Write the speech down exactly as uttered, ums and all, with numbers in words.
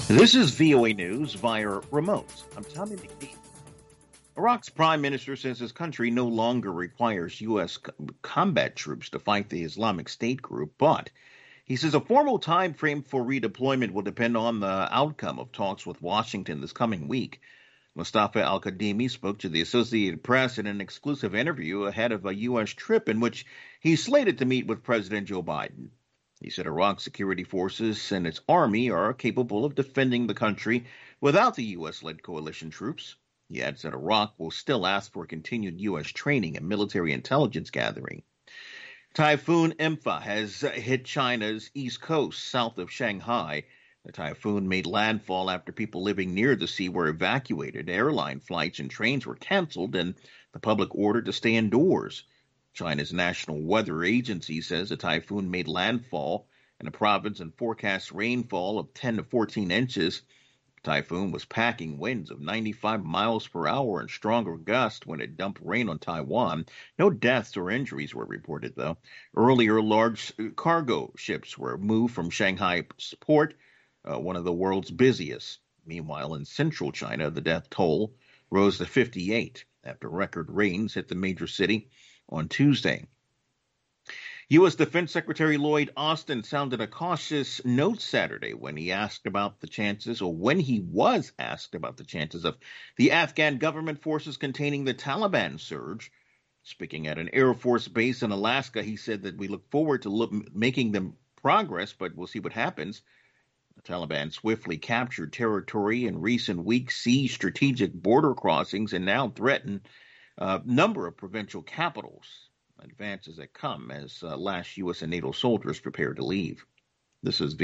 This is V O A News via remote. I'm Tommy McNeil. Iraq's prime minister says his country no longer requires U S combat troops to fight the Islamic State group, but he says a formal time frame for redeployment will depend on the outcome of talks with Washington this coming week. Mustafa al-Kadhimi spoke to the Associated Press in an exclusive interview ahead of a U S trip in which he's slated to meet with President Joe Biden. He said Iraq's security forces and its army are capable of defending the country without the U S-led coalition troops. He adds that Iraq will still ask for continued U S training and military intelligence gathering. Typhoon Impha has hit China's east coast, south of Shanghai. The typhoon made landfall after people living near the sea were evacuated. Airline flights and trains were canceled, and the public ordered to stay indoors. China's National Weather Agency says the typhoon made landfall in the province and forecasts rainfall of ten to fourteen inches. The typhoon was packing winds of ninety-five miles per hour and stronger gusts when it dumped rain on Taiwan. No deaths or injuries were reported, though. Earlier, large cargo ships were moved from Shanghai port, uh, one of the world's busiest. Meanwhile, in central China, the death toll rose to fifty-eight after record rains hit the major city on Tuesday. U S. Defense Secretary Lloyd Austin sounded a cautious note Saturday when he asked about the chances, or when he was asked about the chances of the Afghan government forces containing the Taliban surge. Speaking at an Air Force base in Alaska, he said that we look forward to look, making them progress, but we'll see what happens. The Taliban swiftly captured territory in recent weeks, seized strategic border crossings, and now threaten a number of provincial capitals. Advances that come as uh, last U S and NATO soldiers prepare to leave. This is